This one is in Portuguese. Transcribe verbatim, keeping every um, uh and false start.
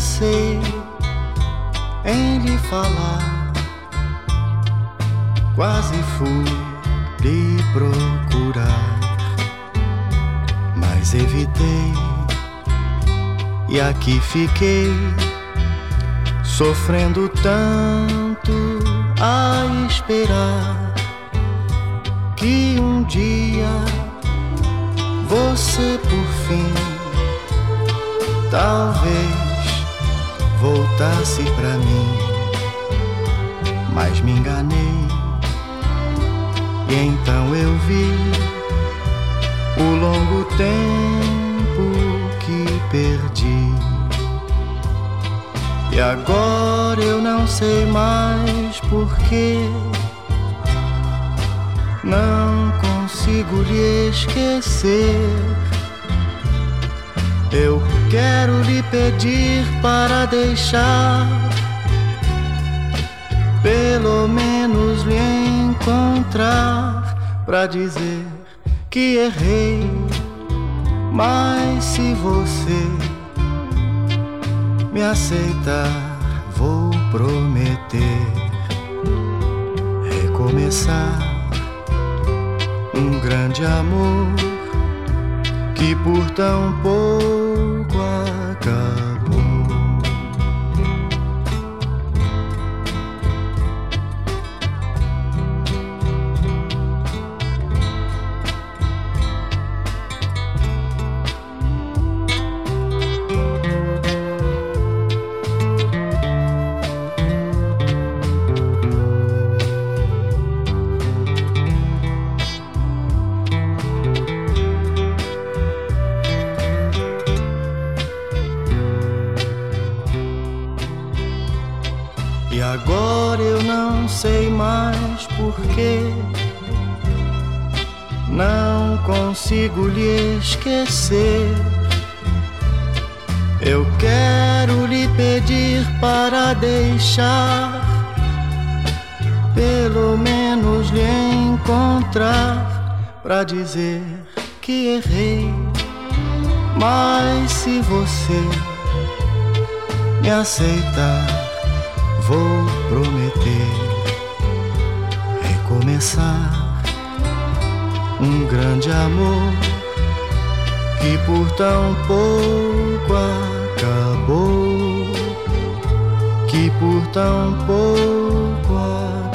pensei em lhe falar, quase fui lhe procurar, mas evitei e aqui fiquei, sofrendo tanto a esperar que um dia você por fim talvez voltasse pra mim, mas me enganei e então eu vi o longo tempo que perdi. E agora eu não sei mais porquê, não consigo lhe esquecer. Eu quero lhe pedir para deixar, pelo menos lhe encontrar, pra dizer que errei. Mas se você me aceitar, vou prometer recomeçar um grande amor que por tão pouco acabou. E agora eu não sei mais porquê, não consigo lhe esquecer. Eu quero lhe pedir para deixar, pelo menos lhe encontrar, pra dizer que errei. Mas se você me aceitar, vou prometer recomeçar um grande amor que por tão pouco acabou, que por tão pouco acabou.